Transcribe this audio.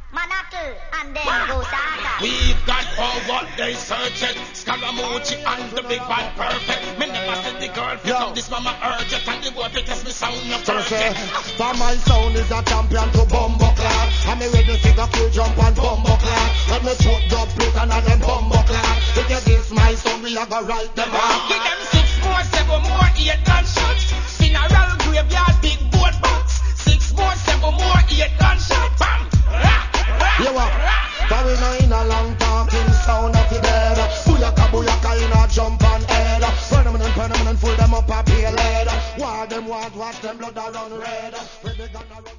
Manacle, and then go Saga. We've got all what they searching. Scaramucci and the big bad perfect. Me never said the girl pick up this mama urgent. And the boy test me sound of perfect. For my sound is a champion to bumbo clad. And me ready to go kill jump and bumbo clad. Let me shoot dub plate and them bumbo clad. If you this my sound, we a go write them off. Give them 6 more, 7 more, 8 gunshots. Funeral graveyard, big boat box. 6 more, 7 more, 8 gunshots. Bam! You what? But we know in a long talking sound of the dead. Booyaka in a jump and head. Permanent, full them up a pale head. War them, watch them blood a run red. When they gonna run